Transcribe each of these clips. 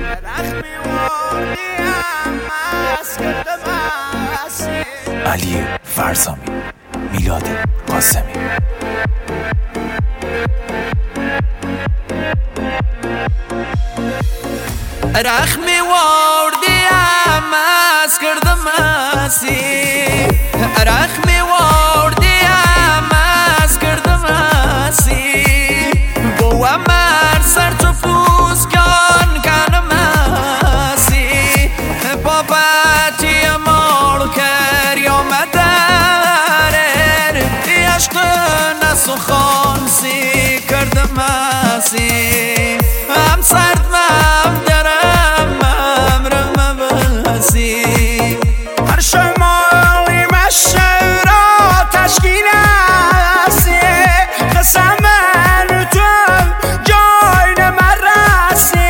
علی فرزامی، میلاد قاسمی. رخمی وردیم از کردم اسی، رخمی وردیم از کردم اسی، بو امر سر تو پوز کن کنم اسی، بابتی مال کر یا مدرر عشق نسو خانسی کردم اسی، هم سرد مم هر شمالی مشه را تشکیل هستی، قسم تو جای نمرسی،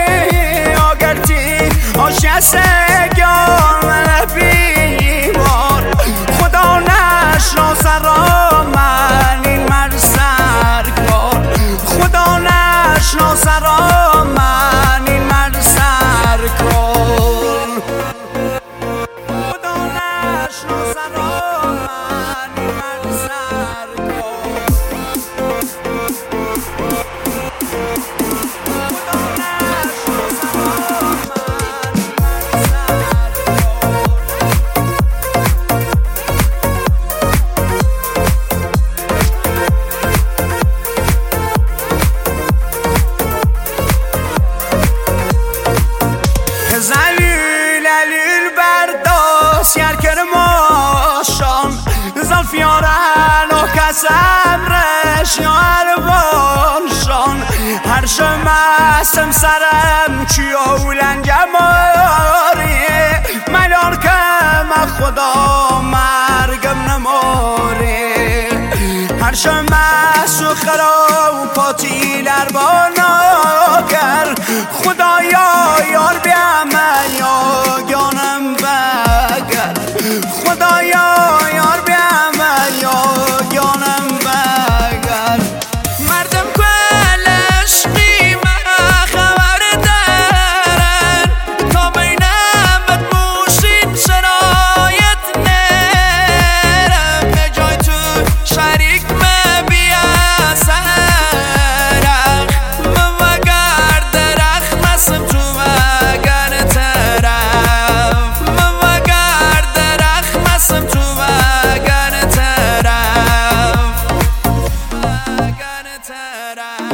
آگرتی آشستگان بیمار، خدا نشناس را من این مرسر کار، خدا نشناس را من این مرسر کار. زلفیارن و کسم رش یا عربانشان، هر شمستم سرم چی اولنگم آریه، ملار که من خدا مرگم نماره، هر شمست و خرا و پاتی لربانا کر، خدایا یار بیام یا گانم بگر، خدایا یار بیام یا گانم بگر. مردم کل عشقی من خبر دارن، تا بینم بدموشین شرایط نرم، به جای تو شریک مبیا سرخ، مگر درخ نسم تو مگر طرف، مگر درخ نسم تو مگر طرف، مگر طرف.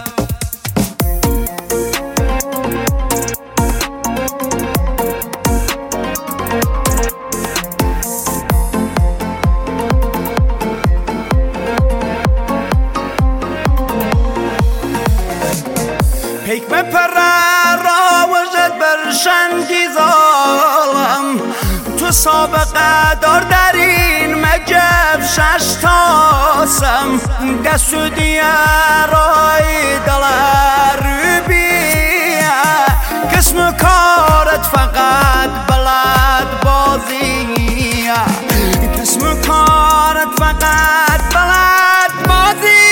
حکم پر را وجد برشندی ظالم، تو سابقه دار در این مجب شش تاسم، دست و دیارای دلار بیه، قسم کارت فقط بلد بازیه، قسم کارت فقط بلد بازیه.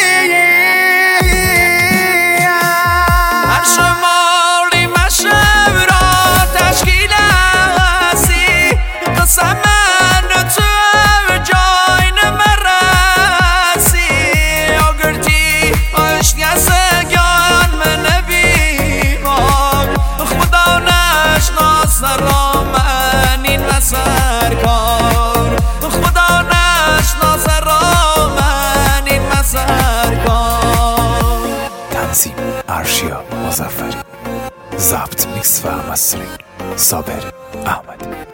شمالی مشب را تشکیل هستی، قسم تو جای نمرسی، آگرتی آشناسگان من بیمار، خدا نشناس را من این مسر کار، خدا نشناس را من این مسر کار. تنظیم ارشیا مظفری، ضبط میکس و مسترینگ صابر احمدی.